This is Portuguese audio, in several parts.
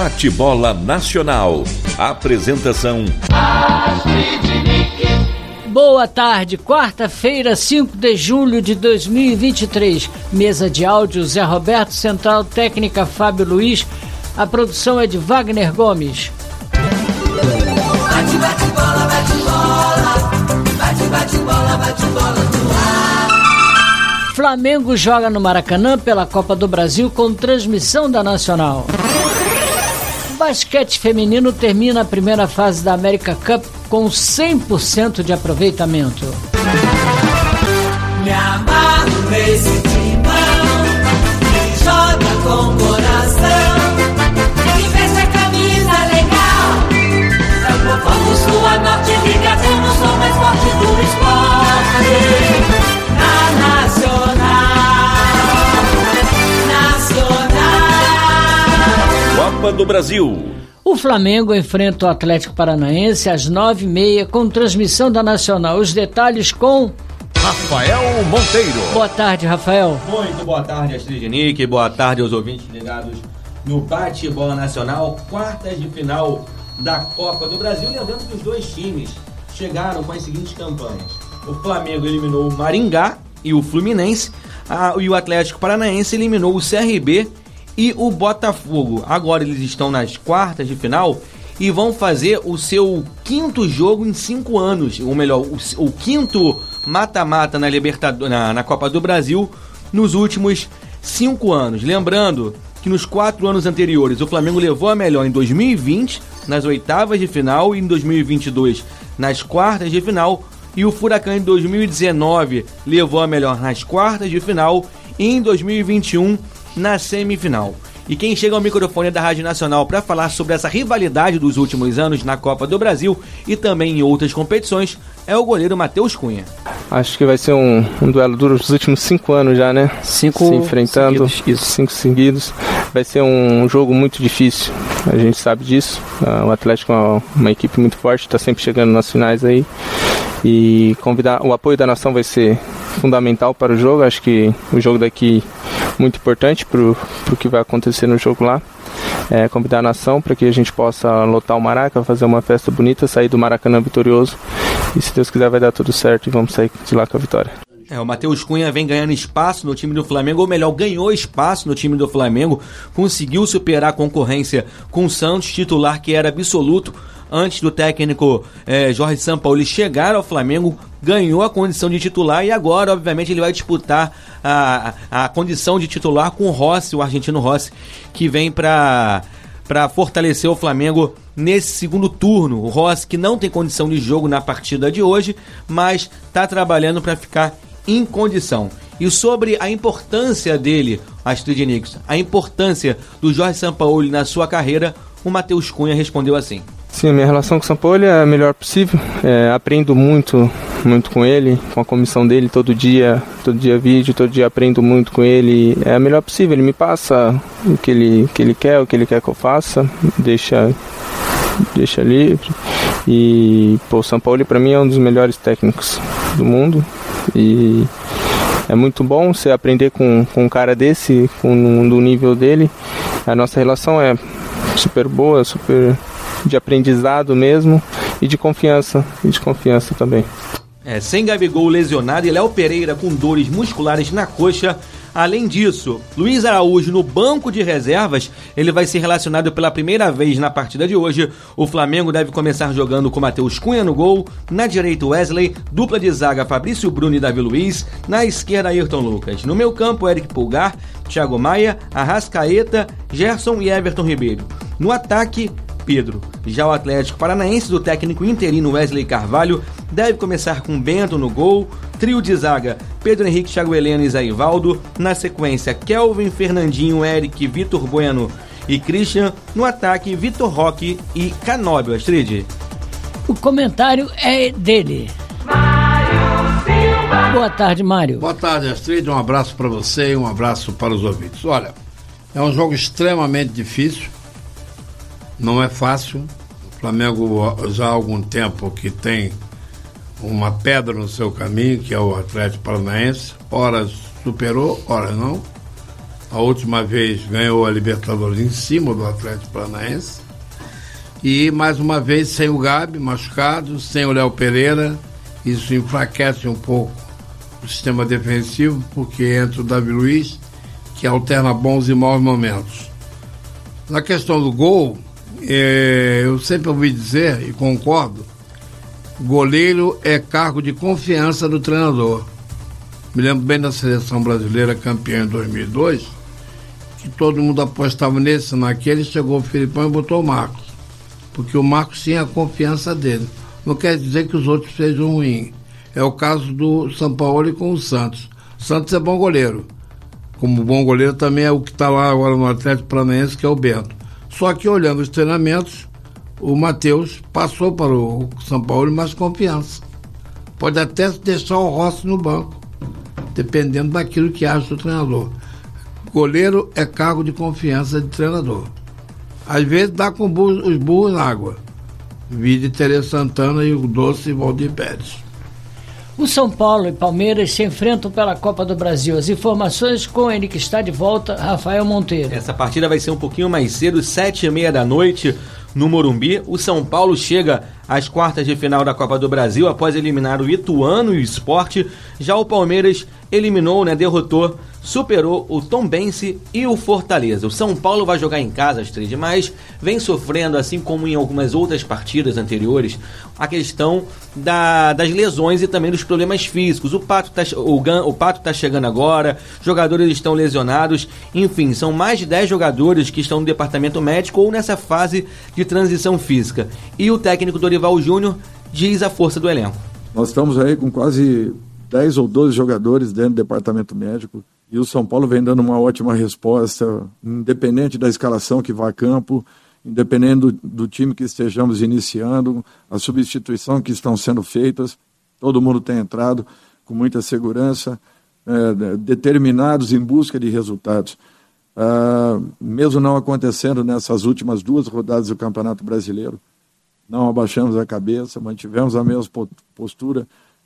Bate-bola Nacional. Apresentação: Boa tarde, quarta-feira, 5 de julho de 2023. Mesa de áudio, Zé Roberto, central técnica Fábio Luiz. A produção é de Wagner Gomes. Bate-bola, bate-bola no ar. Flamengo joga no Maracanã pela Copa do Brasil com transmissão da Nacional. O basquete feminino termina a primeira fase da América Cup com 100% de aproveitamento. Me amarro nesse timão que joga com coração, que veste a camisa legal. É o povão do sul a norte, ligação no som mais forte do esporte. Na Nacional. Copa do Brasil. O Flamengo enfrenta o Atlético Paranaense às 9h30 com transmissão da Nacional. Os detalhes com Rafael Monteiro. Boa tarde, Rafael. Muito boa tarde, Astrid Nick. Boa tarde aos ouvintes ligados no Bate-bola Nacional. Quartas de final da Copa do Brasil. Lembrando que os dois times chegaram com as seguintes campanhas: o Flamengo eliminou o Maringá e o Fluminense, e o Atlético Paranaense eliminou o CRB e o Botafogo. Agora eles estão nas quartas de final e vão fazer o seu quinto jogo em 5 anos, ou melhor, o quinto mata-mata na Copa do Brasil nos últimos 5 anos. Lembrando que nos 4 anos anteriores o Flamengo levou a melhor em 2020 nas oitavas de final e em 2022 nas quartas de final, e o Furacão em 2019 levou a melhor nas quartas de final e em 2021 na semifinal. E quem chega ao microfone da Rádio Nacional para falar sobre essa rivalidade dos últimos anos na Copa do Brasil e também em outras competições é o goleiro Matheus Cunha. Acho que vai ser um duelo duro dos últimos 5 anos já, né? 5 se enfrentando, seguidos. 5 seguidos. Vai ser um jogo muito difícil, a gente sabe disso. O Atlético é uma equipe muito forte, está sempre chegando nas finais aí. E o apoio da nação vai ser fundamental para o jogo. Acho que o jogo daqui é muito importante para o que vai acontecer no jogo lá. Convidar a nação para que a gente possa lotar o Maraca, fazer uma festa bonita, sair do Maracanã vitorioso. E se Deus quiser vai dar tudo certo e vamos sair de lá com a vitória. O Matheus Cunha vem ganhando espaço no time do Flamengo, ou melhor, ganhou espaço no time do Flamengo, conseguiu superar a concorrência com o Santos, titular que era absoluto antes do técnico Jorge Sampaoli chegar ao Flamengo, ganhou a condição de titular e agora, obviamente, ele vai disputar a condição de titular com o Rossi, o argentino Rossi, que vem para fortalecer o Flamengo nesse segundo turno. O Rossi, que não tem condição de jogo na partida de hoje, mas está trabalhando para ficar em condição. E sobre a importância dele, Astrid Nix, a importância do Jorge Sampaoli na sua carreira, o Matheus Cunha respondeu assim: Sim, a minha relação com o Sampaoli é a melhor possível. Aprendo muito com ele, com a comissão dele, todo dia vídeo, todo dia aprendo muito com ele. É a melhor possível, ele me passa o que ele quer, o que ele quer que eu faça, deixa livre. E o Sampaoli para mim é um dos melhores técnicos do mundo. E é muito bom você aprender com um cara desse, do nível dele. A nossa relação é super boa, super de aprendizado mesmo e de confiança também. Sem Gabigol lesionado e Léo Pereira com dores musculares na coxa. Além disso, Luiz Araújo no banco de reservas, ele vai ser relacionado pela primeira vez na partida de hoje. O Flamengo deve começar jogando com Matheus Cunha no gol, na direita Wesley, dupla de zaga Fabrício Bruno e Davi Luiz, na esquerda Ayrton Lucas. No meio campo, Eric Pulgar, Thiago Maia, Arrascaeta, Gerson e Everton Ribeiro. No ataque, Pedro. Já o Atlético Paranaense do técnico interino Wesley Carvalho deve começar com Bento no gol, trio de zaga Pedro Henrique, Thiago Heleno e Zé Ivaldo, na sequência Kelvin, Fernandinho, Eric, Vitor Bueno e Christian, no ataque Vitor Roque e Canóbio. Astrid. O comentário é dele. Boa tarde, Mário. Boa tarde, Astrid, um abraço para você e um abraço para os ouvintes. Olha, é um jogo extremamente difícil. Não é fácil. O Flamengo já há algum tempo que tem uma pedra no seu caminho, que é o Atlético Paranaense. Ora superou, ora não. A última vez ganhou a Libertadores em cima do Atlético Paranaense. E mais uma vez sem o Gabi machucado, sem o Léo Pereira. Isso enfraquece um pouco o sistema defensivo, porque entra o Davi Luiz, que alterna bons e maus momentos. Na questão do gol, eu sempre ouvi dizer, e concordo, goleiro é cargo de confiança do treinador. Me lembro bem da seleção brasileira campeã em 2002, que todo mundo apostava nesse, naquele, chegou o Filipão e botou o Marcos, porque o Marcos tinha a confiança dele. Não quer dizer que os outros sejam ruins. É o caso do Sampaoli com o Santos. O Santos é bom goleiro. Como bom goleiro também é o que está lá agora no Atlético Paranaense, que é o Bento. Só que olhando os treinamentos, o Matheus passou para o Sampaoli mais confiança. Pode até deixar o Rossi no banco, dependendo daquilo que acha o treinador. Goleiro é cargo de confiança de treinador. Às vezes dá com os burros na água. Vide Tereza Santana e o doce Valdir Pérez. O São Paulo e Palmeiras se enfrentam pela Copa do Brasil. As informações com ele que está de volta, Rafael Monteiro. Essa partida vai ser um pouquinho mais cedo, 7h30 da noite, no Morumbi. O São Paulo chega às quartas de final da Copa do Brasil após eliminar o Ituano e o Sport. Já o Palmeiras eliminou, derrotou, superou o Tombense e o Fortaleza. O São Paulo vai jogar em casa, Astrid, mas vem sofrendo, assim como em algumas outras partidas anteriores, a questão das lesões e também dos problemas físicos. O Pato tá chegando agora, jogadores estão lesionados, enfim, são mais de 10 jogadores que estão no departamento médico ou nessa fase de transição física. E o técnico Dorival Júnior diz a força do elenco. Nós estamos aí com quase 10 ou 12 jogadores dentro do departamento médico e o São Paulo vem dando uma ótima resposta, independente da escalação que vá a campo, independente do time que estejamos iniciando, a substituição que estão sendo feitas, todo mundo tem entrado com muita segurança, determinados em busca de resultados. Mesmo não acontecendo nessas últimas 2 rodadas do Campeonato Brasileiro, não abaixamos a cabeça, mantivemos a mesma postura,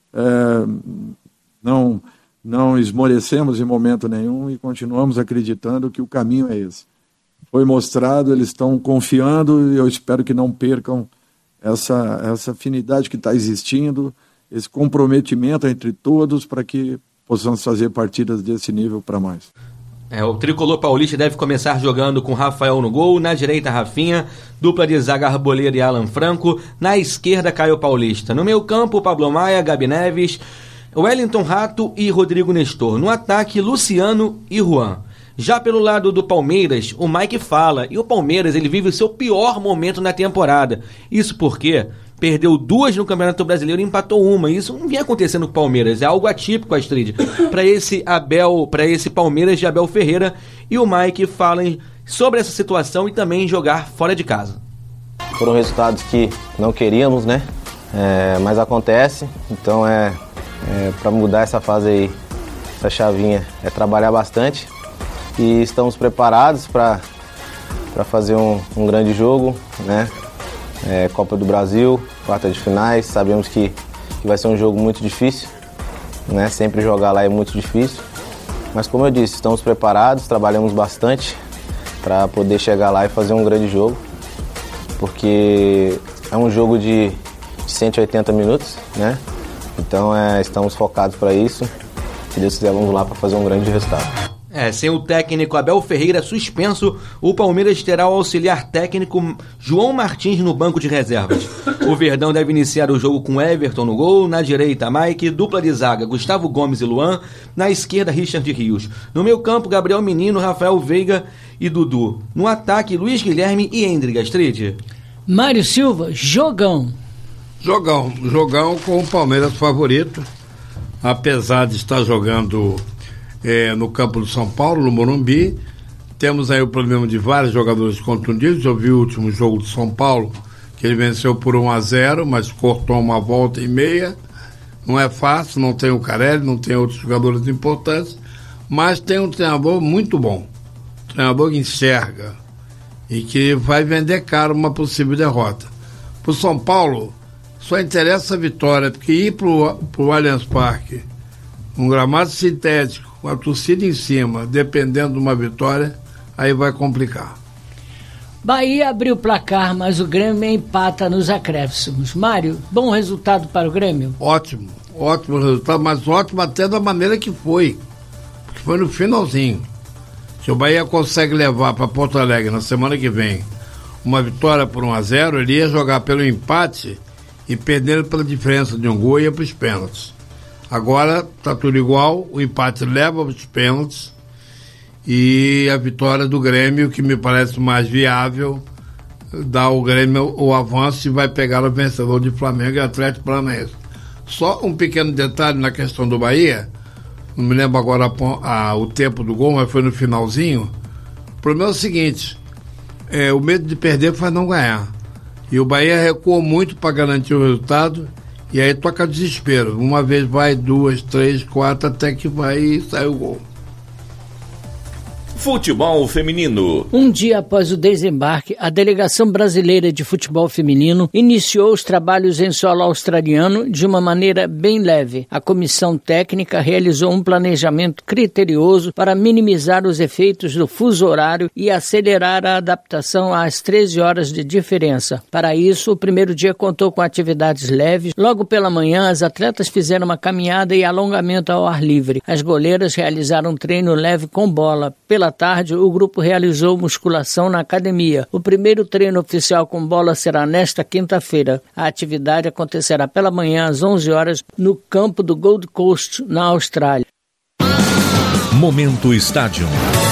não esmorecemos em momento nenhum e continuamos acreditando que o caminho é esse. Foi mostrado, eles estão confiando e eu espero que não percam essa afinidade que está existindo, esse comprometimento entre todos para que possamos fazer partidas desse nível para mais. O tricolor paulista deve começar jogando com Rafael no gol, na direita Rafinha, dupla de zaga Arboleda e Alan Franco, na esquerda Caio Paulista, no meio campo Pablo Maia, Gabi Neves, Wellington Rato e Rodrigo Nestor, no ataque Luciano e Juan. Já pelo lado do Palmeiras, o Mike fala, e o Palmeiras ele vive o seu pior momento na temporada. Isso porque perdeu 2 no Campeonato Brasileiro e empatou 1. Isso não vinha acontecendo com o Palmeiras, é algo atípico, Astrid, para esse Palmeiras de Abel Ferreira. E o Mike fala sobre essa situação e também jogar fora de casa. Foram resultados que não queríamos, mas acontece, então para mudar essa fase aí, essa chavinha, é trabalhar bastante. E estamos preparados para fazer um grande jogo, Copa do Brasil, quarta de finais, sabemos que vai ser um jogo muito difícil, sempre jogar lá é muito difícil, mas como eu disse, estamos preparados, trabalhamos bastante para poder chegar lá e fazer um grande jogo, porque é um jogo de 180 minutos, então estamos focados para isso, se Deus quiser vamos lá para fazer um grande resultado. Sem o técnico Abel Ferreira suspenso, o Palmeiras terá o auxiliar técnico João Martins no banco de reservas. O Verdão deve iniciar o jogo com Everton no gol, na direita Mike, dupla de zaga Gustavo Gomes e Luan, na esquerda Richard Rios. No meio campo, Gabriel Menino, Rafael Veiga e Dudu. No ataque, Luiz Guilherme e Hendrick, Astrid. Mário Silva, jogão com o Palmeiras favorito, apesar de estar jogando no campo do São Paulo, no Morumbi. Temos aí o problema de vários jogadores contundidos. Eu vi o último jogo do São Paulo, que ele venceu por 1-0, mas cortou uma volta e meia. Não é fácil, não tem o Carelli, não tem outros jogadores importantes, mas tem um treinador muito bom, um treinador que enxerga e que vai vender caro uma possível derrota. Para o São Paulo, só interessa a vitória, porque ir para o Allianz Parque, um gramado sintético, com a torcida em cima, dependendo de uma vitória, aí vai complicar. Bahia abriu o placar, mas o Grêmio empata nos acréscimos. Mário, bom resultado para o Grêmio? Ótimo resultado, mas ótimo até da maneira que foi. Porque foi no finalzinho. Se o Bahia consegue levar para Porto Alegre na semana que vem uma vitória por 1-0, ele ia jogar pelo empate e perder pela diferença de um gol e ia para os pênaltis. Agora está tudo igual, o empate leva para os pênaltis e a vitória do Grêmio, que me parece mais viável, dá ao Grêmio o avanço e vai pegar o vencedor de Flamengo e Atlético Paranaense. Só um pequeno detalhe na questão do Bahia, não me lembro agora o tempo do gol, mas foi no finalzinho. O problema é o seguinte, o medo de perder faz não ganhar. E o Bahia recuou muito para garantir o resultado, e aí toca desespero. Uma vez vai, 2, 3, 4, até que vai e sai o gol. Futebol feminino. Um dia após o desembarque, a Delegação Brasileira de Futebol Feminino iniciou os trabalhos em solo australiano de uma maneira bem leve. A comissão técnica realizou um planejamento criterioso para minimizar os efeitos do fuso horário e acelerar a adaptação às 13 horas de diferença. Para isso, o primeiro dia contou com atividades leves. Logo pela manhã, as atletas fizeram uma caminhada e alongamento ao ar livre. As goleiras realizaram um treino leve com bola. Pela tarde, o grupo realizou musculação na academia. O primeiro treino oficial com bola será nesta quinta-feira. A atividade acontecerá pela manhã às 11 horas no campo do Gold Coast, na Austrália. Momento Estádio.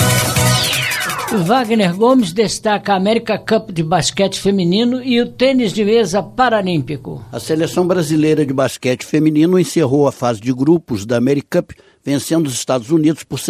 Wagner Gomes destaca a América Cup de basquete feminino e o tênis de mesa paralímpico. A seleção brasileira de basquete feminino encerrou a fase de grupos da América Cup, vencendo os Estados Unidos por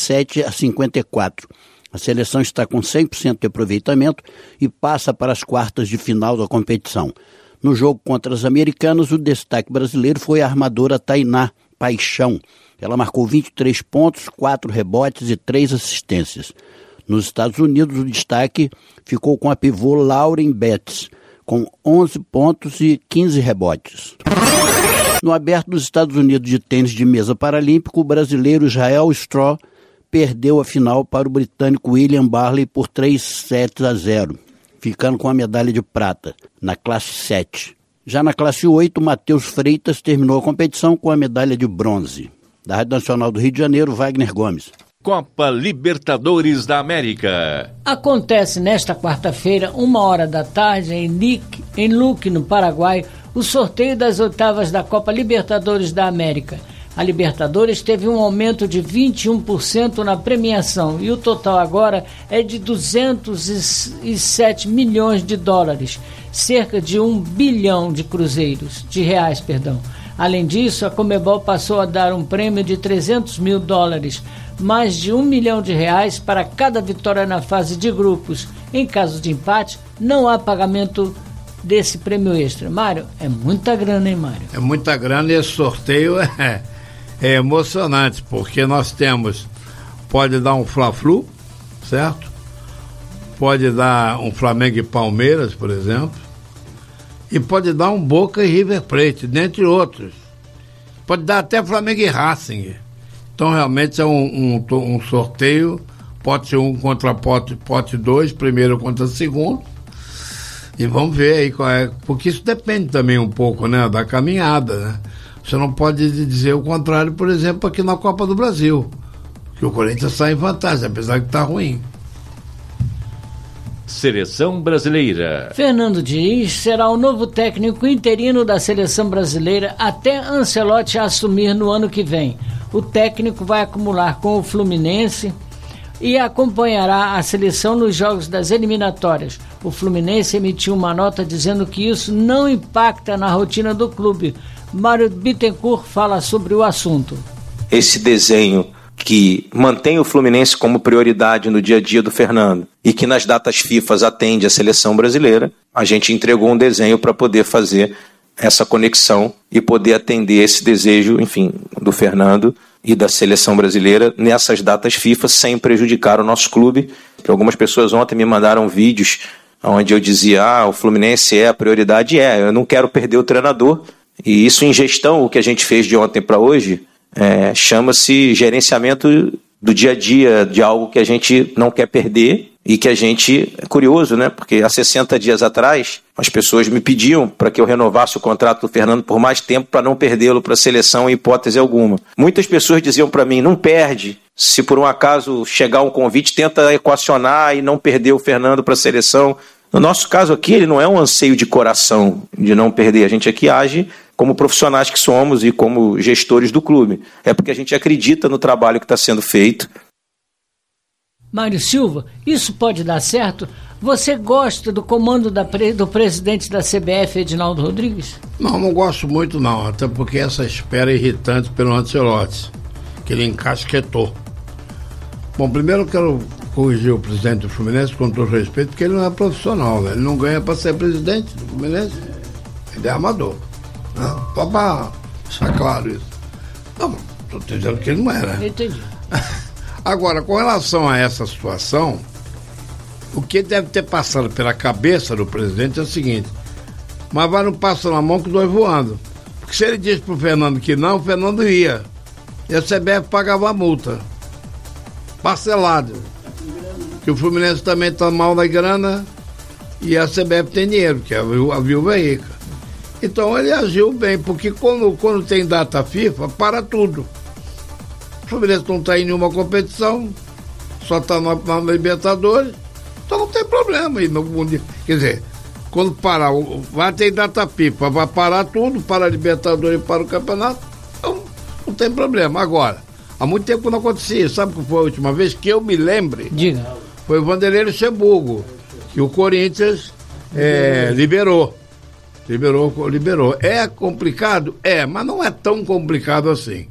67-54. A seleção está com 100% de aproveitamento e passa para as quartas de final da competição. No jogo contra as americanas, o destaque brasileiro foi a armadora Tainá Paixão. Ela marcou 23 pontos, 4 rebotes e 3 assistências. Nos Estados Unidos, o destaque ficou com a pivô Lauren Betts, com 11 pontos e 15 rebotes. No aberto dos Estados Unidos de tênis de mesa paralímpico, o brasileiro Israel Straw perdeu a final para o britânico William Barley por 3-0, ficando com a medalha de prata na classe 7. Já na classe 8, Matheus Freitas terminou a competição com a medalha de bronze. Da Rádio Nacional do Rio de Janeiro, Wagner Gomes. Copa Libertadores da América. Acontece nesta quarta-feira, 13h, em Luque, no Paraguai, o sorteio das oitavas da Copa Libertadores da América. A Libertadores teve um aumento de 21% na premiação e o total agora é de 207 milhões de dólares, cerca de 1 bilhão de reais. Além disso, a Conmebol passou a dar um prêmio de 300 mil dólares, mais de 1 milhão de reais para cada vitória na fase de grupos. Em caso de empate, não há pagamento desse prêmio extra. Mário, é muita grana, hein, Mário? É muita grana e esse sorteio é emocionante, porque nós pode dar um Fla-Flu, certo? Pode dar um Flamengo e Palmeiras, por exemplo, e pode dar um Boca e River Plate, dentre outros. Pode dar até Flamengo e Racing. Então, realmente é um sorteio, pote 1 contra pote 2, primeiro contra segundo, e vamos ver aí qual é, porque isso depende também um pouco, né, da caminhada, né? Você não pode dizer o contrário, por exemplo, aqui na Copa do Brasil, que o Corinthians sai em vantagem, apesar de estar ruim. Seleção Brasileira. Fernando Diniz será o novo técnico interino da Seleção Brasileira até Ancelotti assumir no ano que vem. O técnico vai acumular com o Fluminense e acompanhará a seleção nos jogos das eliminatórias. O Fluminense emitiu uma nota dizendo que isso não impacta na rotina do clube. Mário Bittencourt fala sobre o assunto. Esse desenho que mantém o Fluminense como prioridade no dia a dia do Fernando e que nas datas FIFA atende a seleção brasileira, a gente entregou um desenho para poder fazer essa conexão e poder atender esse desejo, enfim, do Fernando e da seleção brasileira nessas datas FIFA sem prejudicar o nosso clube. Que algumas pessoas ontem me mandaram vídeos onde eu dizia, o Fluminense é a prioridade, eu não quero perder o treinador. E isso em gestão, o que a gente fez de ontem para hoje, chama-se gerenciamento do dia a dia, de algo que a gente não quer perder e que a gente é curioso, né? Porque há 60 dias atrás as pessoas me pediam para que eu renovasse o contrato do Fernando por mais tempo para não perdê-lo para a seleção em hipótese alguma. Muitas pessoas diziam para mim, não perde. Se por um acaso chegar um convite, tenta equacionar e não perder o Fernando para a seleção. No nosso caso aqui, ele não é um anseio de coração de não perder. A gente aqui age como profissionais que somos e como gestores do clube. É porque a gente acredita no trabalho que está sendo feito. Mário Silva, isso pode dar certo? Você gosta do comando do presidente da CBF, Edinaldo Rodrigues? Não gosto muito não, até porque essa espera é irritante pelo Ancelotti, que ele encasquetou. Bom, primeiro eu quero corrigir o presidente do Fluminense com todo respeito, porque ele não é profissional, né? Ele não ganha para ser presidente do Fluminense, ele é amador. Só para deixar claro isso. Não, estou dizendo que ele não era. Entendi. Agora, com relação a essa situação, o que deve ter passado pela cabeça do presidente é o seguinte: mas vai no passo na mão que dói voando. Porque se ele disse pro Fernando que não, o Fernando ia. E a CBF pagava a multa. Parcelado. Que o Fluminense também está mal na grana e a CBF tem dinheiro, que é a viúva rica. Então ele agiu bem, porque quando tem data FIFA, para tudo. O Fluminense não está em nenhuma competição, só está na Libertadores, então não tem problema. Quer dizer, quando parar, vai ter data FIFA, vai parar tudo, para a Libertadores e para o campeonato, então não tem problema. Agora, há muito tempo que não acontecia isso. Sabe que foi a última vez que eu me lembre? Diga. Foi o Vanderlei Luxemburgo, que o Corinthians liberou. É complicado? É, mas não é tão complicado assim.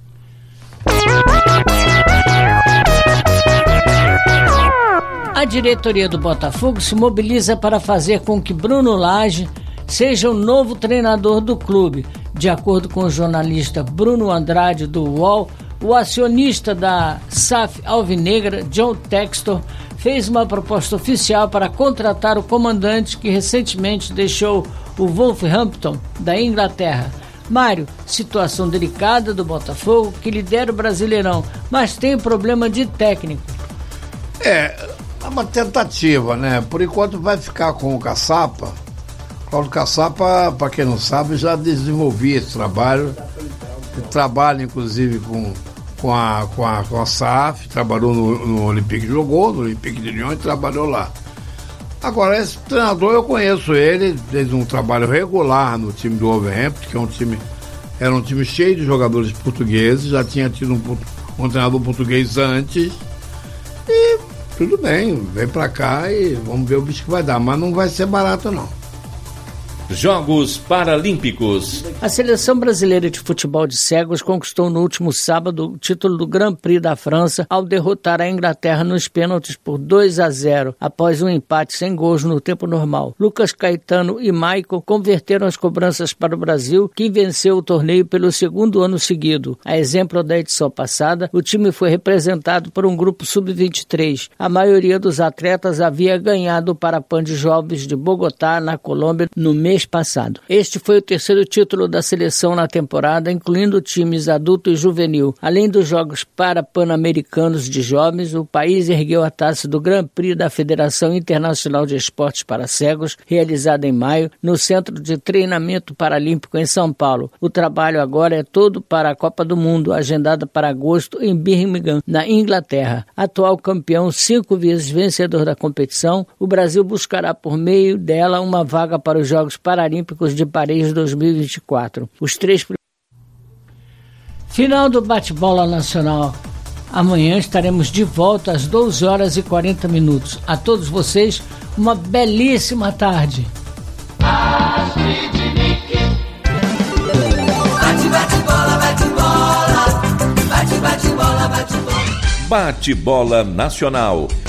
A diretoria do Botafogo se mobiliza para fazer com que Bruno Lage seja o novo treinador do clube. De acordo com o jornalista Bruno Andrade do UOL, o acionista da SAF Alvinegra, John Textor, fez uma proposta oficial para contratar o comandante que recentemente deixou o Wolverhampton da Inglaterra. Mário, situação delicada do Botafogo, que lidera o Brasileirão, mas tem problema de técnico. É uma tentativa, né? Por enquanto vai ficar com o Caçapa. Cláudio Caçapa, para quem não sabe, já desenvolvia esse trabalho. Ele trabalha, inclusive, com a SAF, trabalhou no Olympique, jogou no Olympique de Lyon e trabalhou lá. Agora, esse treinador eu conheço ele, fez um trabalho regular no time do Wolverhampton, que era um time cheio de jogadores portugueses, já tinha tido um treinador português antes, e tudo bem, vem pra cá e vamos ver o bicho que vai dar, mas não vai ser barato não. Jogos Paralímpicos. A seleção brasileira de futebol de cegos conquistou no último sábado o título do Grand Prix da França ao derrotar a Inglaterra nos pênaltis por 2-0, após um empate sem gols no tempo normal. Lucas Caetano e Michael converteram as cobranças para o Brasil, que venceu o torneio pelo segundo ano seguido. A exemplo da edição passada, o time foi representado por um grupo sub-23. A maioria dos atletas havia ganhado o Parapan de Jovens de Bogotá, na Colômbia, no mês passado. Este foi o terceiro título da seleção na temporada, incluindo times adulto e juvenil. Além dos Jogos Pan-Americanos de Jovens, o país ergueu a taça do Grand Prix da Federação Internacional de Esportes para Cegos, realizada em maio, no Centro de Treinamento Paralímpico em São Paulo. O trabalho agora é todo para a Copa do Mundo, agendada para agosto em Birmingham, na Inglaterra. Atual campeão, 5 vezes vencedor da competição, o Brasil buscará por meio dela uma vaga para os Jogos Paralímpicos de Paris 2024. Final do bate-bola nacional. Amanhã estaremos de volta às 12h40. A todos vocês, uma belíssima tarde. Bate-bola nacional.